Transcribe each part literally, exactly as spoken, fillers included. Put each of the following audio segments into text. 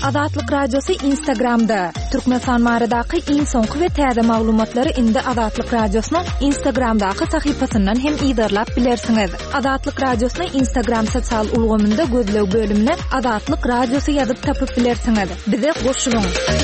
Azatlyk Radiosu Instagramda. Türkmenistan maradaky iň soňky we täze maglumatlary indi Azatlyk Radiosynyň Instagramdaky sahypasyndan hem ýa-da bilersiňiz. Azatlyk Radiosynyň Instagram sosial ulgamynda gözlew bölümine Azatlyk Radiosu ýazyp tapyp bilersiňiz. Bize goşulyň.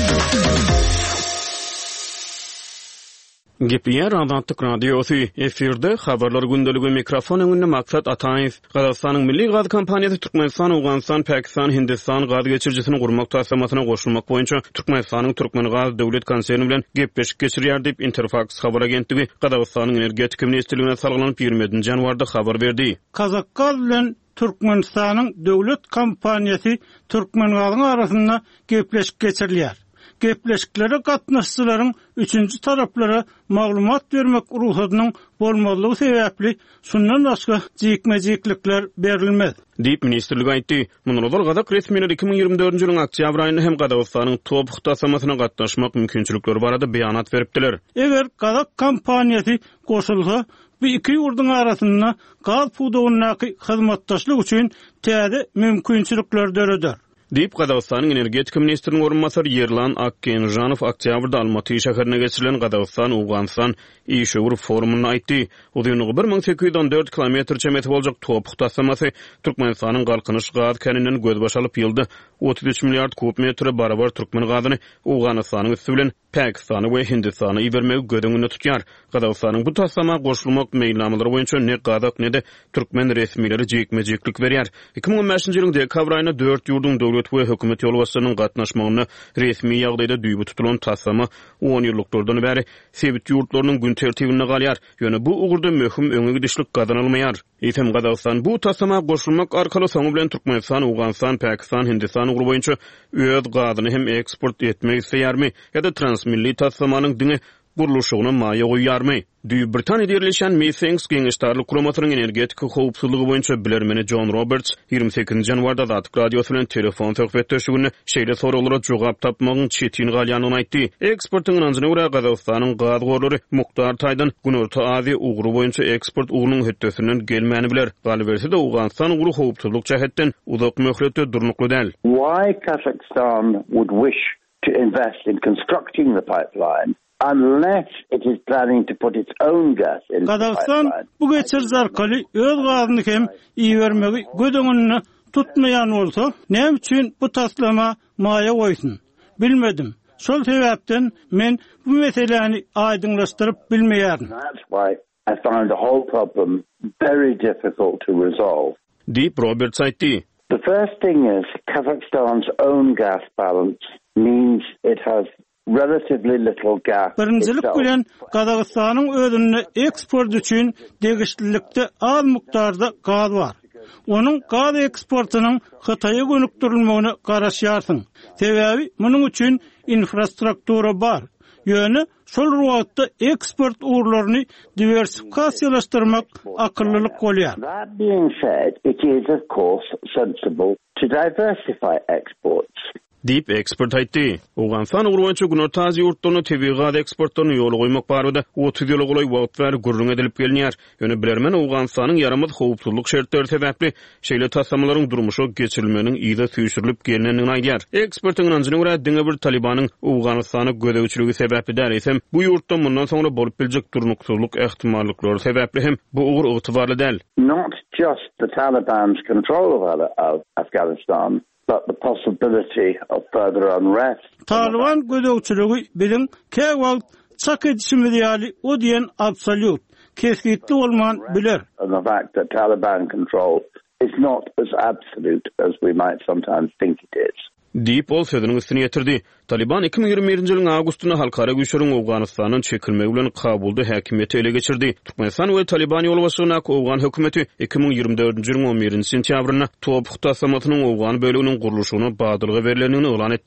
Gepler Azatlyk Radiosu efirde habarlar gündeligi mikrofon öňünde maksat Ataýew Gazakstanyň milli gaz kompaniýasy Türkmenistan, Awganistan, Pakistan, Hindistan gaz geçirjisini gurmak taslamasyna goşulmak boýunça Türkmenistanyň Türkmen Gaz döwlet konserni bilen gepleşik geçirýär diýip Interfax habar agentligi Gazakstanyň energetik ministrligine salgylanyp ýigirmedinji ýanwarda habar berdi. Kazakstан bilen Türkmenistanyň döwlet kompaniýasy Türkmen Gazyň arasynda gepleşik geçirilýär. Gepleşiklere gatnaşçylaryň üçünji taraplara maglumat bermek ruhusynyň bolmalygy sebäpli şundan başga jekmejeklikler berilmez. Diýip ministrlik aýtdy. Munullar Gazak resmiýetleri iki bin ýygrimi dördünji ýylyň oktýabr aýynda hem Gazakstanyň topuk tasamasyna gatnaşmak mümkinçilikleri barada beýanat beripdiler. Eger Gazak kompaniýasy goşulsa, bu iki ýurduň arasynda gaz pudugynyňky hyzmatdaşlyk üçin täze mümkinçilikler döredir. Diýip Gazakstanyň energetika ministriniň orunmasary Yerlan Akkenjanow oktýabrda Almaty şäherine geçirilen Gazakistan Awganistan işgör forumuna aýtdy. Uzynygy bir ming sekiz ýüz on dört kilometr çemeti boljak topuk tasamasy Türkmenistanyň galkynyş gaz kaninden gözbaş alyp ýylda otuz üç milliard kub metre barabar türkmen gazyny Awganistanyň üstü bilen Pakistany we Hindistany ibermegi gödüňünde tutýar. Gazakstanyň bu tasama goşulmak meýilnamalary boýunça ne Gazak ne de türkmen resmiýetleri jekmejeklik berýär. iki bin on beşinji ýylyň dekabr aýynda dört ýurdun döwlet we hökümet ýolbaşçylarynyň gatnaşmagyna resmi ýagdaýda düýbi tutulan tasama on ýyllyklyrdan bäri sebit ýurtlarynyň gün tertibine galýar. Ýöne bu ugurda möhüm öňe gidişlik gazanylmaýar. Eýsem Gazakistan bu tasama goşulmak arkaly soňu bilen Türkmenistan, Awganistan, Pakistan, Hindistan ugru boýunça öz gazyny hem eksport etmek isleýärmi ýa-da transmilli tasamanyň diňe guruluşyna maýa goýýarmy? Düýüp Britaniýada ýerleşen Meetings Geňeşdarlyk Kuramasynyň energetik howpsuzlygy boýunça bilermeni John Roberts ýygrimi sekizinji ýanwarda Azatlyk Radiosu bilen telefon söhbetdeşiginde şeýle soralara jogap tapmagyň çetin galýanyny aýtdy. Eksportyň anasyna görä Gazakstanyň gaz gorlary Muktar Taýdan Günorta Aziýa ugru boýunça eksport ugynyň hötdesinden gelmäni biler. Galberse de Awganistan ugru howpsuzlyk jähetden uzak möhletde durnukly däl. Why Kazakhstan would wish to invest in constructing the pipeline unless it is planning to put its own gas in. Gazakistan bu geçirjis arkaly öz gazyny hem iýermegi gödüňünde tutmaýan bolsa, näme üçin bu taslama maýa goýsun? Bilmedim. Şol sebäpden men bu meseleni aýdynlaşdyryp bilmeýärdim. That's why I found the whole problem very difficult to resolve. Deep Roberts aýtdy. The first thing is Kazakhstan's own gas balance means it has relatively little gas. Birinjilik bilen Gazakstanyň özünde eksport üçin degişlilikde az miktarda gaz bar. Onun gaz eksportunyň Hitaýa gönükdirilmegine garaşýarsyň. Sebäbi munyň üçin infrastruktura bar. Ýöne şol wagtda eksport urlaryny diversifikasiýalaşdyrmak akyllylyk bolýar. That being said, it is of course sensible to diversify exports. Deep expert aýtdy. Awganistan urwança Günorta Aziýa ýurtlaryna tebii gaz eksportlaryny ýoly goýmak barada otuz ýyl golay wagt bäri gurrun edilip gelýär. Ýöne bilermen Awganistanyň yaramaz howpsuzlyk şertleri sebäpli şeýle tasamalaryň durmuşy geçirilmeginiň ýa-da süýşürilip gelýändigini aýdýar. Ekspertiň anasyna görä diňe bir Talibanyň Awganistany gödäwçiligi sebäpli däresem bu ýurtda mundan soňra bolup biljek durnuksuzlyk ähtimallyklary sebäpli hem bu ugur ygtybarly däl. Not just the Taliban's control of Afghanistan, but the possibility of further unrest. Taliban gödäwçiligi bilen käwagt çak edişimi diýäli o diýen absolut kesgitli bolman biler. And the fact that Taliban control is not as absolute as we might sometimes think it is. Diýip ol sözüniň üstüne ýetirdi. Taliban iki bin ýygrimi birinji ýylyň awgustyna halkara güýçleriň Awganistanyň çekilmegi bilen Kabulda häkimiýeti ele geçirdi. Türkmenistan we Taliban ýolbaşygyna Awgan hökümeti iki bin ýygrimi dördünji ýylyň on birinji sentýabryna topuk tasamatynyň Awgan bölегiniň guruluşyna badyrlygy berilenini elan etdiler.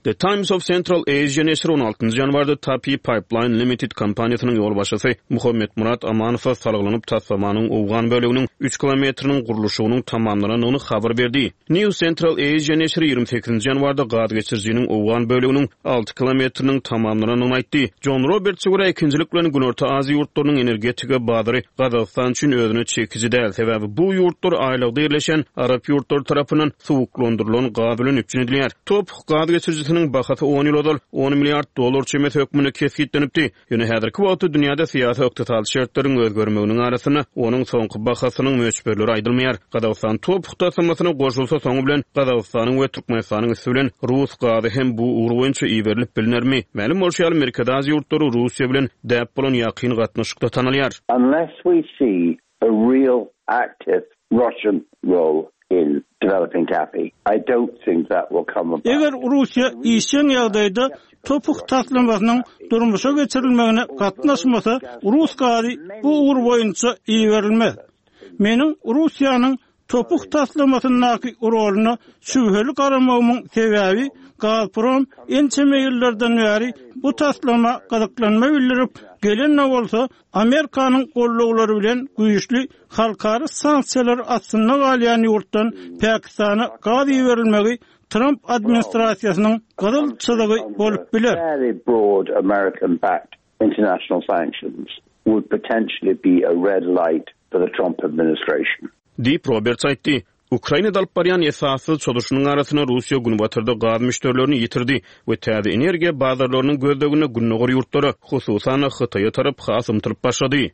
The Times of Central Asia neşri on altıncı yanvarda Tapi Pipeline Limited kompaniýasynyň ýol başçysy Muhammed Murat Amanow saralanyp taslamanyň owgan böleginiň üç kilometriniň gurulşynyň tamamlanyny habar berdi. New Central Asia neşri ýygrimi sekizinji yanvarda gaz geçirjiniň owgan böleginiň altı kilometriniň tamamlanyny aýtdy. John Roberts görä ikinjilik bilen Günorta Aziýa ýurtlarynyň energetika bazary Gazagystan üçin özüne çekici däl. Sebäbi bu ýurtlar aýlygda ýerleşen Arap ýurtlary tarapyndan suwuklandyrylan gaz bilen üpjün edilýär. Top gaz geçirjisi bahasy on ýyl odal on milliard dollar çemet hökmüne kesgitlenipdi. Ýöne häzirki wagtda dünýäde syýasy ykdysady şertlerin özgermeginiň arasyna onuň soňky bahasynyň möçberleri aýdylmaýar. Gazagystan top hukdatymasyna goşulsa soňu bilen Gazagystanyň we Türkmenistanyň üstü bilen Rus gazy hem bu ugur boýunça iýerilip bilinärmi? Mälim bolşy Amerikada Aziýa ýurtlary Russiýa bilen däp bolan ýakyn gatnaşykda tanalýar. Unless we see a real active Russian role in developing Tapi, I don't think that will come about. Eger Russiýa işin ýagdaýda topuk taslamasynyň durmuşa geçirilmegine gatnaşmasa, Rus gazy bu ugur boýunça iýerilmez. Meniň Russiýanyň topuk taslamasynyň roluny şübheli garamagymyň sebäbi Gazprom ençeme ýyllardan bäri bu taslama gazaklanma bildirip gelen ne bolsa Amerikanyň gollugulary bilen güýçli halkary sanksiýalar astyna galýan ýurtdan Pakistana gaz ýerilmegi Trump administrasiýasynyň gazalçylygy bolup biler. Very broad American-backed international sanctions would potentially be a red light for the Trump administration. Deep Roberts aýtdy. Ukraina dalyp barýan esasy çoluşynyň arasyna Russiýa günbatyrda gaz müşterilerini ýitirdi we täze energiýa bazarlarynyň gözdegine günnogur ýurtlary, hususan Hytaýa tarap has ymtyryp başlady.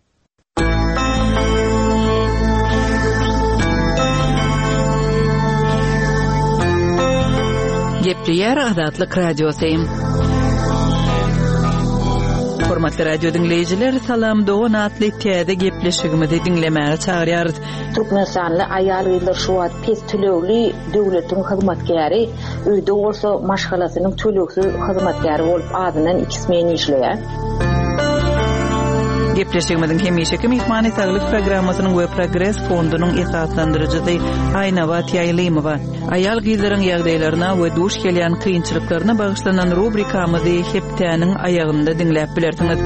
Gepleýär Azatlyk radiosy. Hormatly radio dinleyijiler, salam dogan atly täze gepleşigimizi dinlemäge çagyrýarys. Türkmenistanly aýalgylar şu wagt pes tölegli döwletiň hyzmatkäri, öýde bolsa maşgalasynyň töleksiz hyzmatkäri bolup adynan ikismen işleýär. Gepleşigimizin hemişeki mehmany saglyk programmasynyň we progress fondunyň esaslandyrjysy Aýnawa Tiýaýlymowa aýal gyzlaryň ýagdaýlaryna we duş gelýän kynçylyklaryna bagyşlanan rubrikamyzy heptäniň aýagynda dinläp bilersiňiz.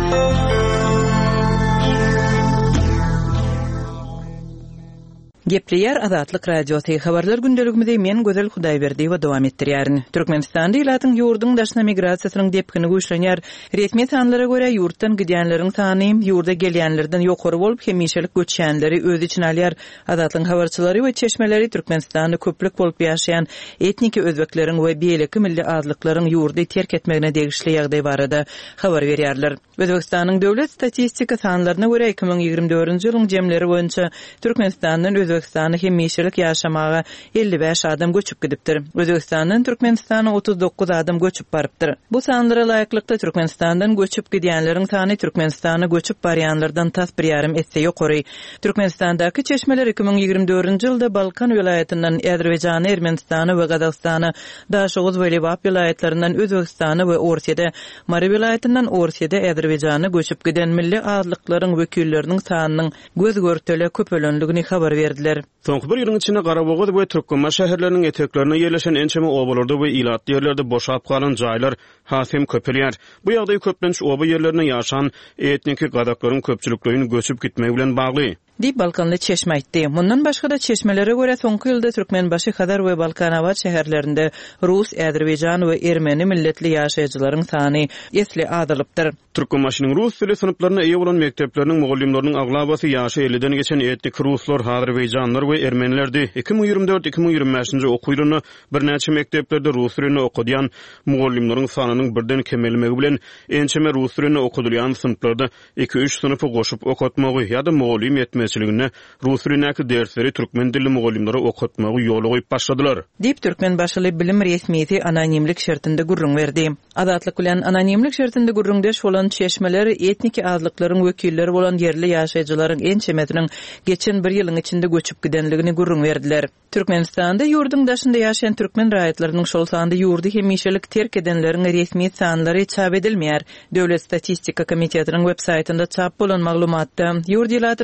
Gepleýär Azatlyk radiosy habarlar gündeligimizde men Gözel Hudaýberdi we dowam etdirýärin. Türkmenistanda ýylatyň ýurduň daşna migrasiýasynyň depkini güýçlenýär. Resmi sanlara görä ýurtdan gidýänleriň sany ýurda gelýänlerden ýokary bolup hemişelik göçýänleri öz içine alýar. Azatlyň habarçylary we çeşmeleri Türkmenistanda köplük bolup ýaşaýan etniki özbekleriň we beýleki milli azlyklaryň ýurdy terk etmegine degişli ýagdaý barada habar berýärler. Özbekistanyň döwlet statistika sanlaryna görä iki ming ýygrimi dördünji ýylyň jemleri boýunça Türkmenistanyň Özbekistany hemişelik ýaşamaga elli beş adam göçüp gidipdir. Özbekistanyň Türkmenistana otuz dokuz adam göçüp barypdyr. Bu sanlara laýyklykda Türkmenistandan göçüp gidýänleriň sany Türkmenistana göçüp barýanlardan tas bir ýarym etse ýokary. Türkmenistandaky çeşmeler iki ming ýygrimi dördünji ýylda Balkan welaýatyndan Äzerbeýjany, Ermenistany we Gazagystany, Daşoğuz we Lewap welaýatlaryndan Özbekistany we Orsiýada, Mary welaýatyndan Orsiýada Äzerbeýjana göçüp giden milli azlyklaryň wekilleriniň sanynyň göz görtele köpelenligini habar berdi. Soňky bir ýylyň içinde Garabogad we Türkmenma şäherleriniň eteklerine ýerleşen ençeme obalarda we ilatly ýerlerde boşap galan jaýlar hasem köpelýär. Bu ýagdaý köplenç oba ýerlerine ýaşan etniki gadaklaryň köpçülikleriniň göçüp gitmegi bilen bagly. Di Balkanly çeşme aýtdy. Mundan başga da çeşmelere görä soňky ýylda Türkmenbaşy, Hadar we Balkanawat şäherlerinde Rus, Äzerbeýjan we Ermeni milletli ýaşaýjylaryň sany esli azalypdyr. Türkmenbaşynyň rus dili sınıflaryna eýe bolan mekdepleriniň mugallimläriniň aglabasy ýaşy elliden geçen etnik ruslar, Äzerbeýjanlar we Ermenilerdi. iki ming ýygrimi dört iki ming ýygrimi beşinji oky ýylyny bir näçe mekdeplerde rus dilini okudýan mugallimläriniň sanynyň birden kemelmegi bilen ençeme rus dilini okudylýan sınıflarda iki üç sınıfy goşup okutmagy ýa-da mugallim etmesiligine rus dilindäki dersleri türkmen dilli mugallimlere okutmagy ýoly goýup başladylar. Dip Türkmenbaşyly bilim resmiýeti anonimlik şertinde gurrun berdi. Azatlyk bilen anonimlik şertinde gurrundaş bolan çeşmeler etniki azlyklaryň wekilleri bolan yerli ýaşaýjylaryň ençemetiniň geçen bir ýylyň içinde göçüp gidenligini gurrun berdiler. Türkmenistanda ýurduň daşynda ýaşaýan türkmen raýatlarynyň şol sanda ýurdy hemişelik terk edenleriň resmi sanlary çap edilmeýär. Döwlet statistika komitetiniň web saýtynda çap bolan maglumatda ýurdylaryň umum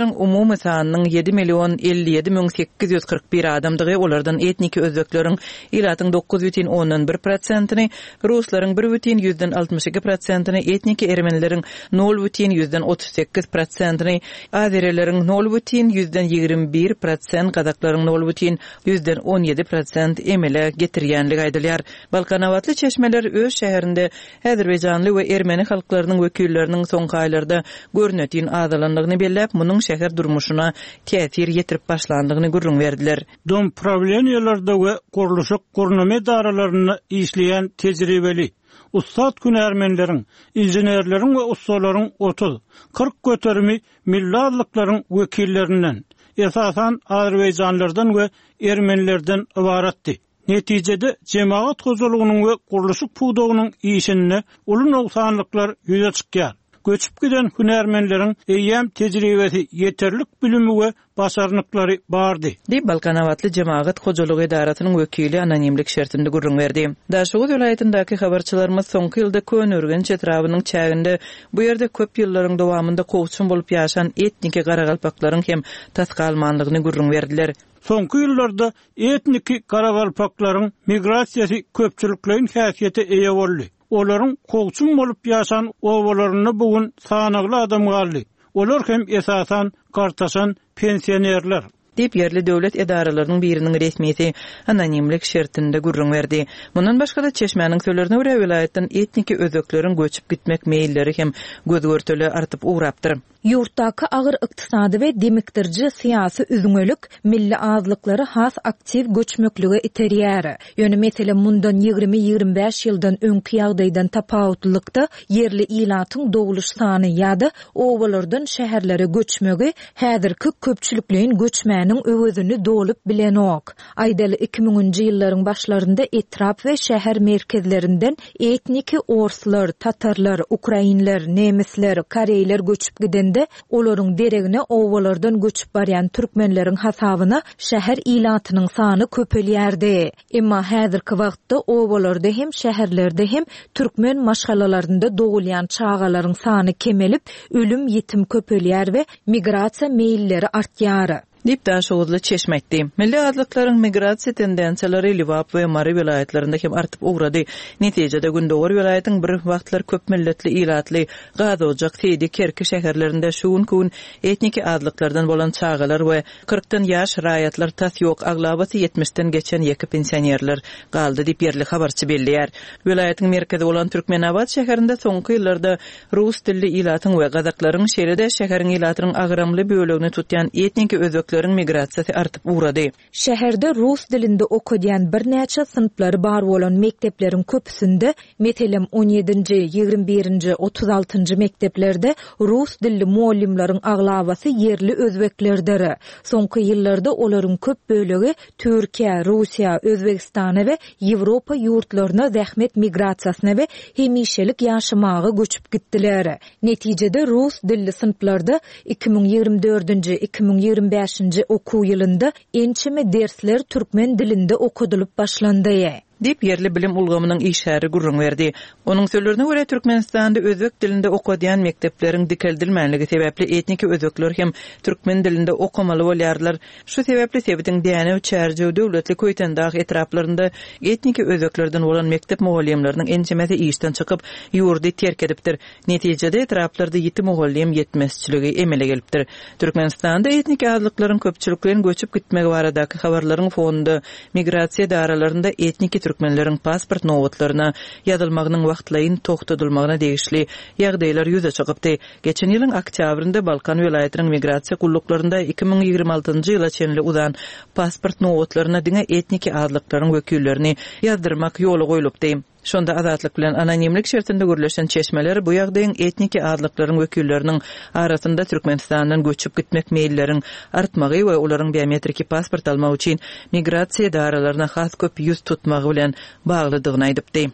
ümumi sanynyň ýedi million elli ýedi miň sekiz ýüz kırk bir adamdygy, olardan etniki özbekleriň ilatyň dokuz бүтүн ondan bir prosentyny, ruslaryň bir бүтүn yüzden altmış iki prosentyny, etniki ermenileriň nol бүтүn yüzden otuz sekiz prosentyny, azereleriň nol бүтүn yüzden ýygrimi bir prosent, kazaklaryň nol бүтүn yüzden on ýedi prosent emele getirýänligi aýdylýar. Balkan awatly çeşmeler öz şäherinde Azerbaýjanly we Ermeni halklarynyň wekilleriniň soňky aýlarda görnetýän azalanlygyny belläp, munyň şäher durmuşuna täsir ýetirip başlandygyny gurrun berdiler. Dom problemlerinde we gurulşyk gurnumy daralaryny işleýän tejribeli Ustad Ermenileriň, injenerleriň we ustalaryň otuz kırk göterimi millatlyklaryň wekillerinden, esasan Azerbaýjanlardan we Ermenilerden ibaratdy. Netijede cemaat gozulugynyň we gurulşyk puwdagynyň işine uly noksanlyklar ýüze çykýar. Göçüp giden hünärmenleriň eýýäm tejribesi, ýeterlik bilimi we başarnyklary bardy. Di Balkan awatly jemaat hojalygy idarasynyň wekili anonimlik şertinde gurrun berdi. Daşoğuz vilayatyndaky habarçylarymyz soňky ýylda Könörgen çetrawynyň çäginde bu ýerde köp ýyllaryň dowamında kowçun bolup ýaşan etniki garagalpaklaryň hem tasgalmanlygyny gurrun berdiler. Soňky ýyllarda etniki garagalpaklaryň migrasiýasy köpçüliklerin häsiýeti eýe boldy. Olaryň kowçun bolup ýaşan owalaryny bugun sanagly adam galdy. Olar hem esasan gartaşan pensionerler. Dip yerli döwlet edaralarynyň biriniň resmiýeti anonimlik şertinde gurrun berdi. Mundan başga da Çeşmäniň söýlerine görä vilayatdan etniki özökleriň göçüp gitmek meýilleri hem gözgörteli artyp uğrapdyr. Yurtdaky agyr ykdysady we demiktirji syýasy üzüňelik milli azlyklary has aktiv göçmekligi iterýär. Ýöne mesele mundan ýygrimi ýygrimi beş ýyldan öňki ýagdaýdan tapawutlykda yerli ilatyň dowuluş sany ýa-da owalardan şäherlere göçmegi häzirki köpçülikliň göçmäniň öwüzini dolup bilenok. Aýdaly iki miňinji ýyllaryň başlarynda etrap we şäher merkezlerinden etniki orslar, tatarlar, ukrainler, nemisler, koreýler göçüp giden de olaryň deregine owalardan göçüp barýan türkmenleriň hasabyna şäher ilatynyň sany köpelýärdi. Emma häzirki wagtda owalarda hem şäherlerde hem türkmen maşgalalarynda dogulýan çağalaryň sany kemelip, ölüm ýetim köpelýär we migrasiýa meýilleri artýar. Dip Daşoğuzly çeşmekdi. Milli azlyklaryň migrasiýa tendensiýalary Liwap we Mary vilayatlarynda hem artyp ugrady. Netijede Gündöwer vilayatynyň bir wagtlar köp milletli ilatly Gazojak, Seydi, Kerki şäherlerinde şuun kun etniki azlyklardan bolan çağalar we kırkdan ýaş raýatlar tas ýok, aglabasy ýetmişden geçen ýeki pensionerler galdy dip yerli habarçy belliýär. Vilayatyň merkezi bolan Türkmenabad şäherinde soňky ýyllarda rus dilli ilatyň we gazaklaryň şeýlede şäheriň ilatynyň agramly bölegini tutýan etniki özök migrasiýasy artyp ugrady. Şäherde rus dilinde okudyan bir näçe sınıflary bar bolan mektepleriň köpüsinde, metelem on ýedinji, ýygrimi birinji, otuz altynjy mekteplerde rus dilli muallimlaryň aglabasy yerli özbeklerdir. Soňky ýyllarda olaryň köp bölegi Türkiýe, Russiýa, Özbekistana we Ýewropa ýurtlaryna zähmet migrasiýasyna we hemişelik ýaşamagy göçüp gitdiler. Netijede rus dilli sınıflarda iki miň ýygrimi dördünji, iki miň ýygrimi beşinji okuw ýylynda ençeme dersler türkmen dilinde okudulup başlandy. Dip yerli bilim ulgamynyň işäri gurrun berdi. Onuň söýlerine görä Türkmenistanda özbek dilinde okudýan mektepleriň dikeldilmänligi sebäpli etniki özbekler hem türkmen dilinde okamaly bolýarlar. Şu sebäpli sebitiň däne çärje döwletli köýtendag etraplarynda etniki özbeklerden bolan mektep mugallimläriniň ençemesi işden çykyp ýurdy terk edipdir. Netijede etraplarda ýetim mugallim ýetmezçiligi emele gelipdir. Türkmenistanda etniki azlyklaryň köpçüliklerini göçüp gitmegi baradaky habarlaryň fonunda migrasiýa daralarynda etniki türkmenleriň pasport nowatlaryna ýazylmagynyň wagtlaryň togtadylmagyna degişli ýagdaýlar ýüze çykypdy. Geçen ýylyň oktýabrynda Balkan vilayatynyň migrasiýa gulluklarynda iki miň ýygrimi altynjy ýyla çenli udan pasport nowatlaryna diňe etniki azlyklaryň wekillerini ýazdyrmak ýoly goýulypdy. Şonda azatlyk bilen anonimlik şertinde görüleşen çeşmeler bu ýagdaýyň etniki azlyklaryň wekilleriniň arasynda Türkmenistandan göçüp gitmek meýilleriň artmagy we olaryň biometriki pasport almak üçin migrasiýa daralaryna has köp ýüz tutmagy bilen baglydygyny aýdypdy.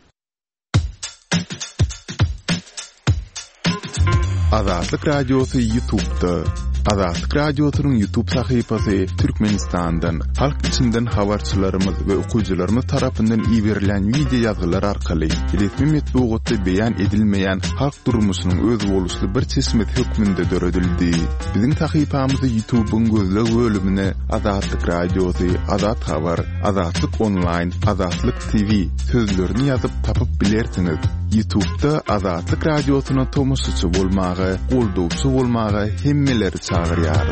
Azatlyk radiosu YouTube'da Azatlyk Radiosynyň YouTube sahypasy Türkmenistandan, halk içinden habarçylarymyz we okuwçylarymyz tarapyndan iýerilen video ýazgylar arkaly resmi metbuatda beýan edilmeýän halk durmuşynyň öz boluşly bir çeşmet hökmünde döredildi. Biziň sahypamyzy YouTube'un gözleg bölümine Azatlyk Radiosy, Azat Habar, Azatlyk Online, Azatlyk T V sözlerini ýazyp tapyp bilersiňiz. YouTube'da Azatlyk Radiosyna tomusçy bolmagy, goldowçy bolmagy hemmeleri çağırýar.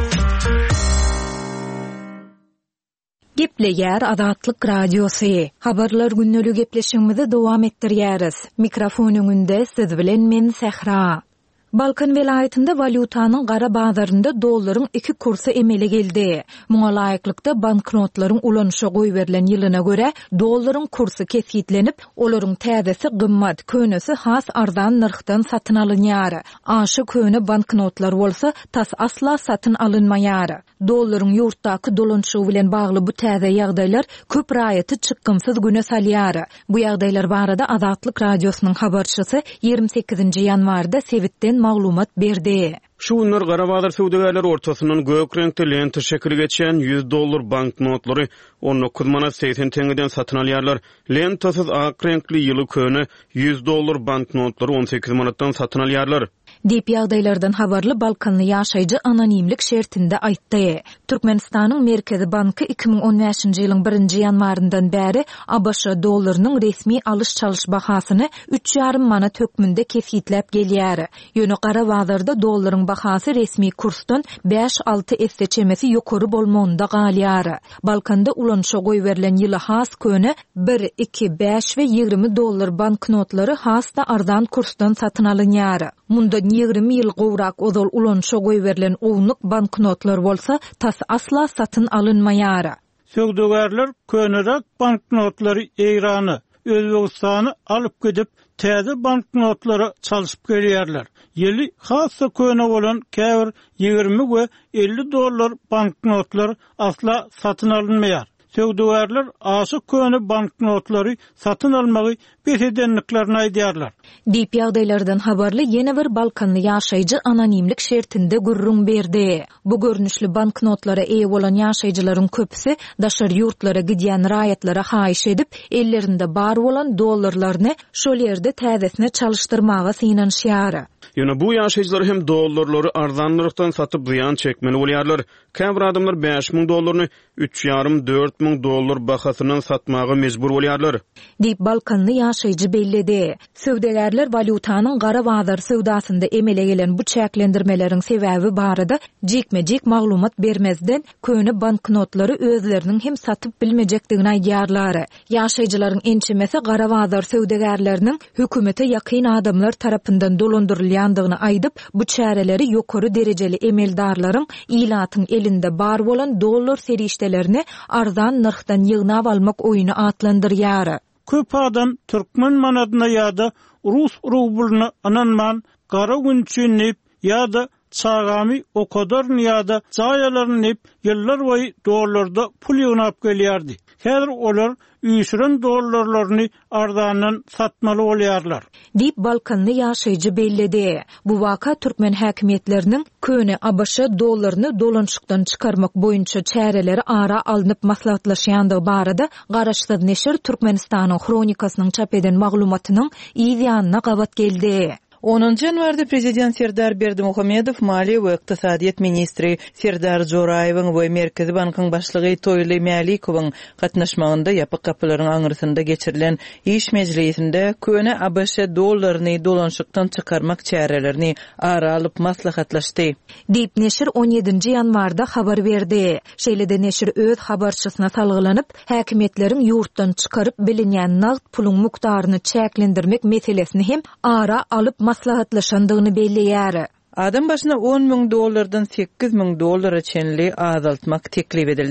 Gepleýär Azatlyk Radiosy. Habarlar günnälik gepleşigimizi dowam etdirýäris. Mikrofon öňünde siz bilen men Sehra. Balkan welaýatynda valyutanyň gara bazarynda dollaryň iki kursy emele geldi. Muňa laýyklykda banknotlaryň ulanşa goýberilen ýylyna görä dollaryň kursy kesitlenip, olaryň täzesi gymmat, könesi has arzan narhdan satyn alynýar. Aşy köne banknotlar bolsa, tas asla satyn alynmaýar. Dollaryň ýurtdaky dolanşy bilen bagly bu täze ýagdaýlar köp raýaty çykgymsyz güne salýar. Bu ýagdaýlar barada Azatlyk Radiosynyň habarçysy ýigirme sekizinji ýanwarda Sewitden maglumat berdi. Şu günler Garabazar söwdegerler ortasyndan gök renkli lente şekli geçen yüz dollar banknotlary on dokuz manat seksen tengeden satyn alýarlar. Lentasyz ak renkli ýyly köne yüz dollar banknotlary on sekiz manatdan satyn alýarlar. Dip ýagdaýlardan habarly Balkanly ýaşaýjy anonimlik şertinde aýtdy. Türkmenistanyň Merkezi Banky iki ming on beşinji ýylyň birinji ýanwaryndan bäri A B Ş dollarynyň resmi alış çalış bahasyny üç ýarym manat hökmünde kesitläp gelýär. Ýöne gara bazarda dollaryň bahasy resmi kursdan beş alty esse çemesi ýokary bolmagynda galýar. Balkanda ulanşa goýberilen ýyly has köne bir, iki, beş we ýigirme dollar banknotlary hasda arzan kursdan satyn alynýar. Munda ýigirme ýyl gowrak ozal ulanşa goýberilen ownyk banknotlar bolsa, tas asla satyn alynmaýar. Söwdegerler könerek banknotlary eýrany, Özbegistany alyp gidip täze banknotlary çalyşyp gelýärler. Ýeli hassa köne bolan käbir ýigirme we elli dollar banknotlar asla satyn alynmaýar. Söwdegerler aşy köne banknotlary satyn almagy besedenliklerini aýdýarlar. Dip ýagdaýlardan habarly ýene bir Balkanly ýaşaýjy anonimlik şertinde gurrun berdi. Bu görnüşli banknotlara eýe bolan ýaşaýjylaryň köpüsi daşar ýurtlara gidýän raýatlara haýyş edip, ellerinde bar bolan dollarlaryny şol ýerde täzesine çalyşdyrmaga synanýar. Ýöne bu ýaşaýjylar hem dollarlary arzanlykdan satyp ziýan çekmeli bolýarlar. Käbir adamlar beş ming dollaryny üç ýarym dört ming dollar bahasyndan satmagy mejbur bolýarlar. Dip Balkanly ýaşaýjy bellidi. Söwdegerler valyutanyň gara bazar söwdasynda emele gelen bu çäklendirmeleriň sebäbi barada jekme-jek maglumat bermezden köne banknotlary özleriniň hem satyp bilmejekdigini aýdýarlar. Ýaşaýjylaryň ençemesi gara bazar söwdegerleriniň hökümete ýakyn adamlar tarapyndan dolandyrylýandygyny aýdyp, bu çäreleri ýokary derejeli emeldarlaryň ilatyň elinde bar bolan dollar serişdelerini arzan narhdan ýygnap almak oýuny atlandyrýar. Köp adam Türkmen manadyna ýa-da Rus rublyny ananman, gara günçinip ýa-da çagamy o kadar ýa-da jaýalaryny ýyllar boýy dollarda pul ýygnap gelýärdi. Häzir olar üýşüren dollarlaryny arzandan satmaly bolýarlar. Dip Balkanly ýaşaýjy bellidi. Bu waka Türkmen häkimetleriniň köne A B Ş dollaryny dolanşykdan çykarmak boýunça çäreleri ara alınıp maslahatlaşýandygy barada Garaşsyz neşir Türkmenistanyň kronikasynyň çap eden maglumatynyň ýygyanyna gawat geldi. onuncu ýanwarda prezident Serdar Berdimuhammedow Maliýe we Ykdysadyýat ministri Serdar Joraýewiň we Merkezi Bankyň başlygy Toýly Mälikowyň gatnaşmagynda ýapyk kapylaryň aňyrysynda geçirilen iş mejlisinde köne A B Ş dollaryny dolanşykdan çykarmak çärelerini ara alyp maslahatlaşdy. Dip neşir on ýedinji ýanwarda habar berdi. Şeýlede neşir öz habarçysyna salgylanyp, häkimetleriň ýurtdan çykaryp bilinýän nagt puluň mukdaryny çäklendirmek meselesini hem ara alyp maslahatlaşandygyny belliýär. Adam başına on ming dollardan sekiz ming dollara çenli azaltmak teklif edildi.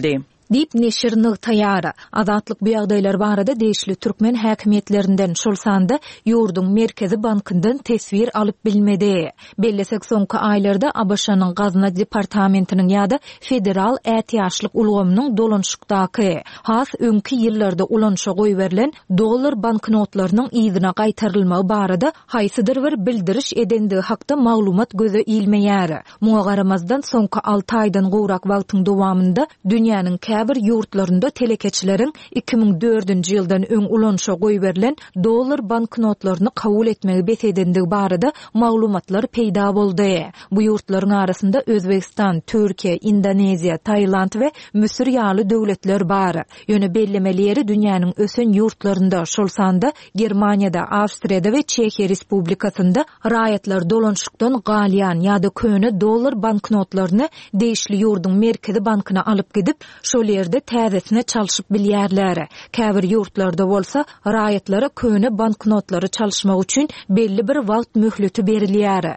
Dip neşirni tayara. Azatlyk bягдайлар barada değişli Türkmen häkimetlerinden şolsanda yurdun Merkezi Bankyndan tesvir alıp bilmedi. Bellesek soňky aýlarda A B Ş'nyň Gazna departamentiniň ýa-da federal ätiýaşlyk ulgamynyň dolanşykdaky has öňki ýyllarda ulanşa goý berilen dollar banknotlarynyň ýzyna gaýtarylmagy barada haýsydyr bir bildiriş edendigi hakda maglumat göze ilmeýär. Muňa garamazdan soňky alty aýdan gowrak wagtyň dowamında dünýäniň bir yurtlarında telekeçilerin iki ming dördünji ýyldan öň ulanşa goý berilen dollar banknotlaryny kabul etmegi besedendigi barada maglumatlar peýda boldy. Bu yurtlaryň arasynda Özbekistan, Türkiýe, Indoneziýa, Taýland we Müsir ýaly döwletler bar. Ýöne bellemeleri dünýäniň ösen yurtlarında şolsanda Germaniýada, Awstriýada we Çekiýa Respublikasynda raýatlar dolanşykdan galýan ýa-da köne dollar banknotlaryny değişli ýurdun Merkezi Bankyna alyp gidip şol ýerde täzesine çalyşyp bilýärler. Käbir ýurtlarda bolsa raýatlara köne banknotlary çalyşmak üçin belli bir wagt möhleti berilýär.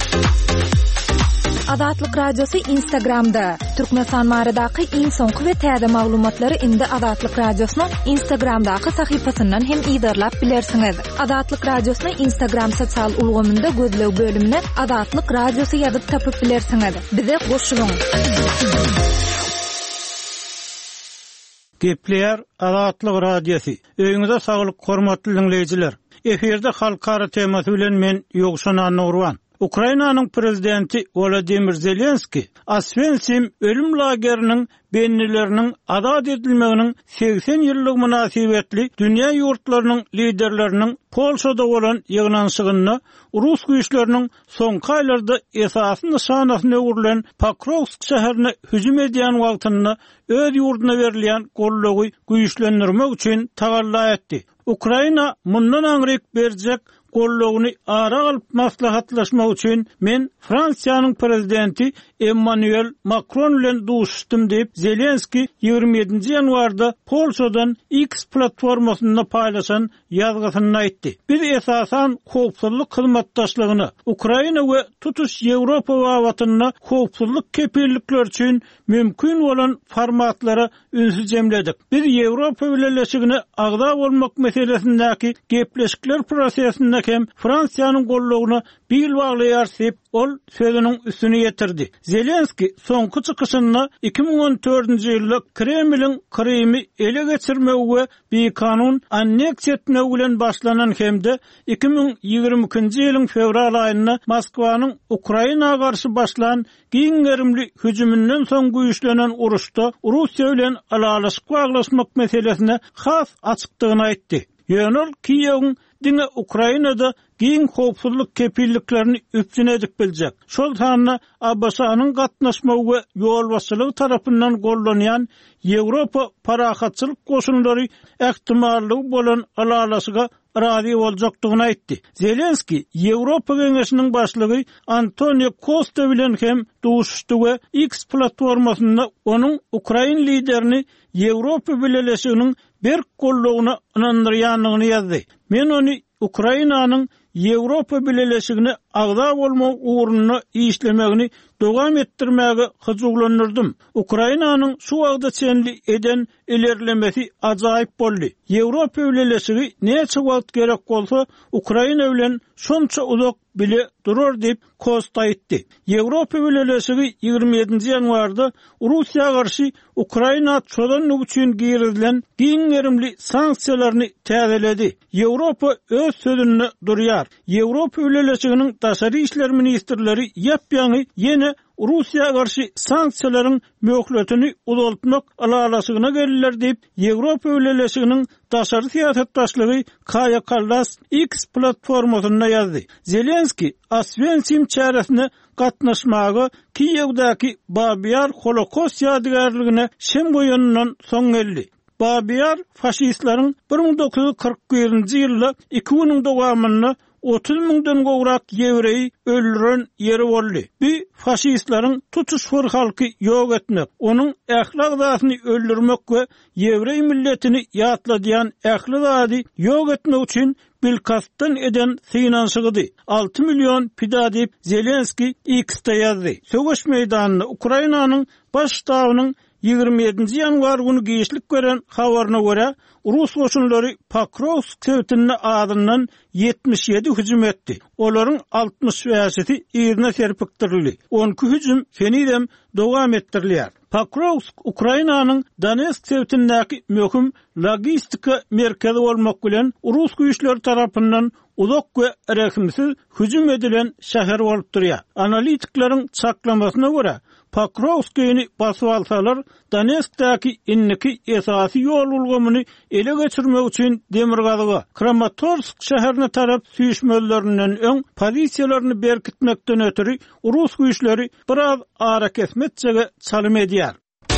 Azatlyk radiosu Instagramda. Türkmenistan baradaky iň soňky we täze maglumatlary indi Azatlyk radiosynyň Instagramdaky sahypasyndan hem ýydarlap bilersiňiz. Azatlyk radiosyny Instagram sosial ulgamynda gözlew bölümine Azatlyk radiosu ýazyp tapyp bilersiňiz. Bize goşulyň. Gepleýär Azatlyk radiosu. Öýüňizde saglyk, hormatly dinleýijiler. Eferde halkara temasy bilen men Ýogşan Nurwan. Ukrainanyň prezidenti Volodymyr Zelenski Osvensim ölüm lageriniň bennileriniň azad edilmeginiň seksen ýyllyk münasibetli dünýä ýurtlarynyň liderleriniň Polşada bolan ýygnanşygyny Rus güýçleriniň soňky aýlarda esasy nişanasyna öwrilen Pokrovsk şäherine hüjüm edýän wagtyny öz ýurduna berilýän gollagy güýçlendirmek üçin tagalla etdi. Ukraina mundan aňryk berjek gollagyny ara alyp maslahatlaşmak üçin men Fransiýanyň prezidenti Emmanuel Macron bilen duşdum diýip Zelenski ýigirme ýedinji ýanwarda Polşadan X platformasyna paýlaşan ýazgysyny aýtdy. Biz esasan howpsuzlyk hyzmatdaşlygyny Ukraina we tutuş Ýewropa wawatyna howpsuzlyk kepillikler üçin mümkin bolan formatlara ünsüjemledik. Biz Ýewropa birleşigine agda bolmak meselesindäki gepleşikler prosesinde hem Fransiýanyň gollagyny bil baglaýar diýip ol sözüniň üstüne ýetirdi. Zelenski soňky çykyşyny iki ming on dördünji ýylda Kremliň Krymy ele geçirmegi we bir kanun anneksiýa etmegi bilen başlanan hemde iki ming ýygrimi ikinji ýylyň fevral aýynda Moskwanyň Ukrainaga garşy başlanan giňerimli hüjümünden soň güýçlenen uruşda Russiýa bilen alalaşyk baglaşmak meselesine has açykdygyny aýtdy. Ýönel Kiýewiň diňe Ukrainada giň howpsuzlyk kepilliklerini üpjün edip biljek. Şol sanna A B Ş'nyň gatnaşmagy we ýolbaşçylygy tarapyndan gollanýan Ýewropa parahatçylyk goşunlary ähtimallygy bolan alalaşyga razy boljakdygyny aýtdy. Zelenski Ýewropa Geňeşiniň başlygy Antonio Costa bilen hem duşdy we X platformasyna onuň Ukraina liderini Ýewropa birleşiginiň bir gollagyna inandyrýanlygyny ýazdy. Men onu Ukrainanyň Ýewropa birleşigine agda bolmak uğruna işlemegini dowam etdirmäge hyjuglanyrdım. Ukrainanyň şu wagda çenli eden ilerlemesi ajaýyp boldy. Ýewropa birleşigi näçe wagt gerek bolsa Ukraina bilen şonça uzak bile durur diýip Kosta aýtdy. Ýewropa birleşigi ýygrimi ýedinji ýanwarda Russiýa garşy Ukraina çölenligi üçin girilen giňerimli sanksiýalaryny täzeledi. Ýewropa öz sözüne durýar. Ýewropa birleşiginiň daşary işler ministrleri ýapýany ýene Russiýa garşy sanksiýalaryň möhletini uzaltmak alalaşygyna geldiler diýip Ýewropa birleşiginiň daşary siýasat başlygy Kaja Kallas X platformasyna ýazdy. Zelenski Osvensim çäresine gatnaşmagy Kiýewdäki Babiar Holokost ýadygärligine şem goýanyndan soň geldi. Babiar faşistlaryň bir ming dokuz yüz kırk birinji ýylda iki güniň dowamyny otuz mingden gowrak ýewreý öldüren ýeri boldy. Bu faşistlaryň tutuş for halky ýok etmek, onuň ählak zatyny öldürmek we ýewreý milletini ýatladýan ähli zady ýok etmek üçin bilkastdan eden finansygydy. altı milyon pida diýip Zelenski X'te ýazdy. Söwüş meýdanyny Ukrainanyň baş ştabynyň ýygrimi ýedinji ýanwar güni geçlik gören habaryna görä, Rus goşunlary Pokrovsk sewtini adyndan yetmiş ýedi hüjüm etdi. Olaryň altmış beşi ýerine serpikdirildi. on iki hüjüm fenidem dowam etdirilýär. Pokrovsk Ukrainanyň Donetsk sewtindäki möhüm logistika merkezi bolmak bilen Rus güýçleri tarapyndan uzak we rekimsiz hüjüm edilen şäher bolup durýar. Analitiklerin çaklamasyna görä, Pokrovsk'yni basyp alsalar, Donetsk'däki inniki esasy ýol ulgamyny ele geçirmek üçin demirgazyga Kramatorsk şäherine tarap süýşmelerinden öň pozisiýalaryny berkitmekden ötürü Rus güýçleri biraz ara kesmetçege çalym edýär.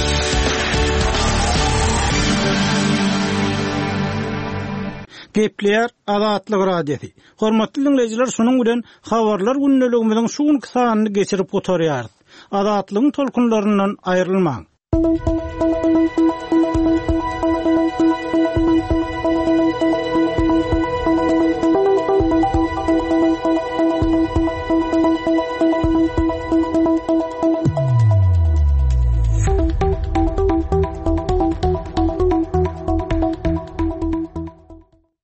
Gepler Azatlyk radiosi. Hormatly dinleyijiler, şonuň bilen habarlar günneligimiziň şu günki sanyny geçirip oturýarys. Azatlygyň tolkunlaryndan aýrylmaň.